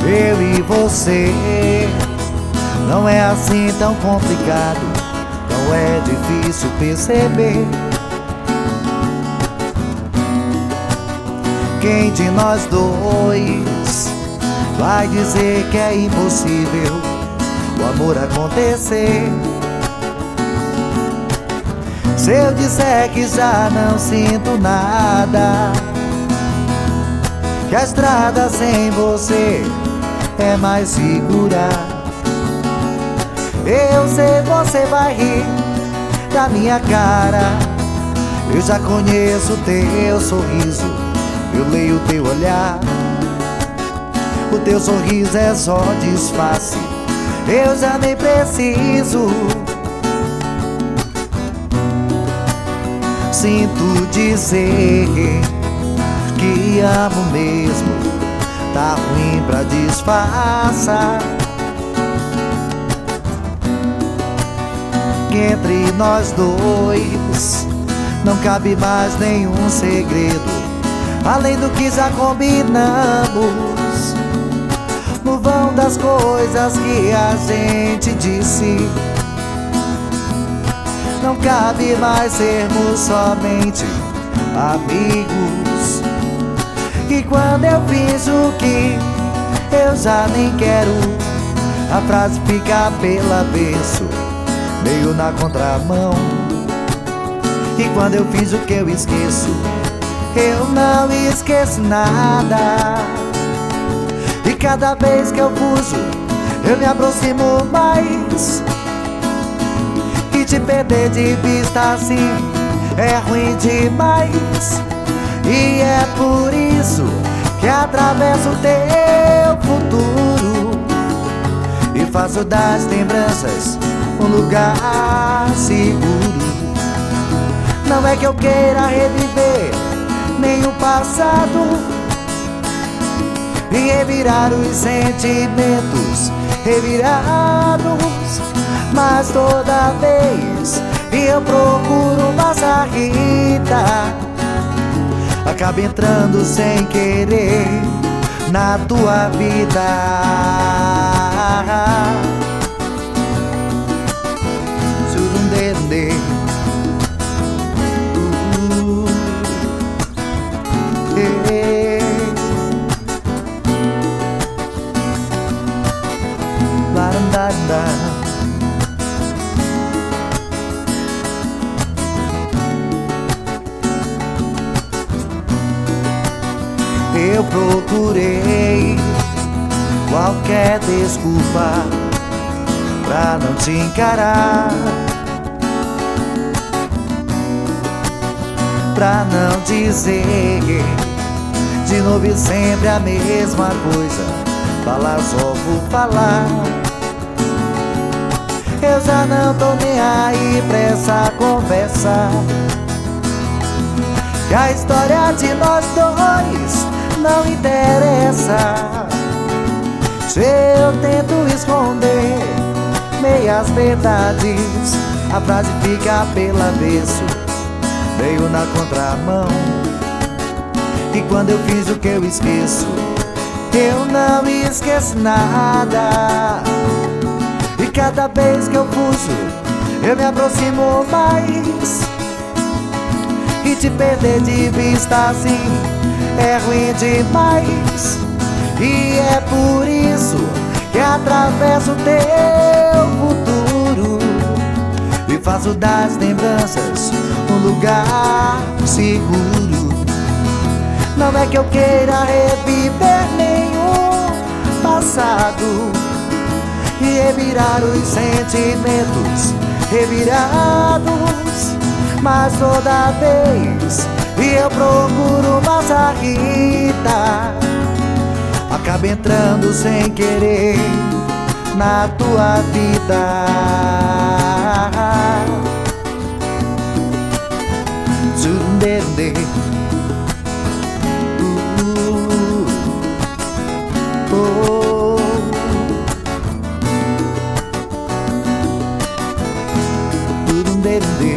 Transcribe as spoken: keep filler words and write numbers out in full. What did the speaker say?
eu e você. Não é assim tão complicado, não é difícil perceber. Quem de nós dois vai dizer que é impossível o amor acontecer? Se eu disser que já não sinto nada, que a estrada sem você é mais segura, eu sei você vai rir da minha cara. Eu já conheço o teu sorriso, eu leio o teu olhar. O teu sorriso é só disfarce, eu já nem preciso. Sinto dizer que amo mesmo, tá ruim pra disfarçar. Que entre nós dois não cabe mais nenhum segredo, além do que já combinamos no vão das coisas que a gente disse. Não cabe mais sermos somente amigos. E quando eu finjo que eu já nem quero, a frase fica pela avesso, meio na contramão. E quando eu finjo que eu esqueço, eu não esqueço nada. E cada vez que eu fujo, eu me aproximo mais. E te perder de vista assim é ruim demais. E é por isso que atravesso o teu futuro e faço das lembranças um lugar seguro. Não é que eu queira reviver nem o passado e revirar os sentimentos revirados, mas toda vez que eu procuro uma saída, acaba entrando sem querer na tua vida. Surundende, uh, eh, barandanda. Eu procurei qualquer desculpa pra não te encarar, pra não dizer de novo e sempre a mesma coisa, falar só por falar. Eu já não tô nem aí pra essa conversa, que a história de nós dois não interessa. Se eu tento esconder meias verdades, a frase fica pelo avesso, meio na contramão. E quando eu finjo que eu esqueço, eu não esqueço nada. E cada vez que eu fujo, eu me aproximo mais. E te perder de vista assim é ruim demais. E é por isso que atravesso o teu futuro e faço das lembranças um lugar seguro. Não é que eu queira reviver nenhum passado e revirar os sentimentos revirados, mas toda vez que eu procuro uma saída, acaba entrando sem querer na tua vida. Zundende, uh, oh, zundende.